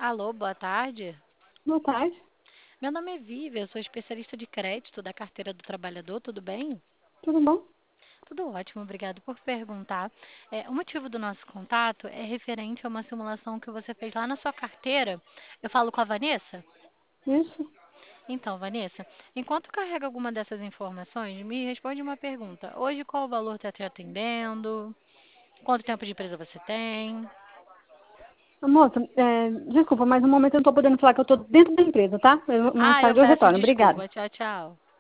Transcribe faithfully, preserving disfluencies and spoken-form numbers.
Alô, boa tarde. Boa tarde, Meu nome é Vivian, eu sou especialista de crédito da carteira do trabalhador, tudo bem? tudo bom? Tudo ótimo, obrigado por perguntar. É, o motivo do nosso contato é referente a uma simulação que você fez lá na sua carteira. Eu falo com a Vanessa? Isso. Então, Vanessa, enquanto carrega alguma dessas informações, me responde uma pergunta. Hoje, qual o valor está te atendendo? Quanto tempo de empresa você tem? Moça, é, desculpa, mas no momento eu não estou podendo falar que eu estou dentro da empresa, tá? Eu- mais Ah, eu tarde eu peço retorno. Obrigada. desculpa. Tchau, tchau.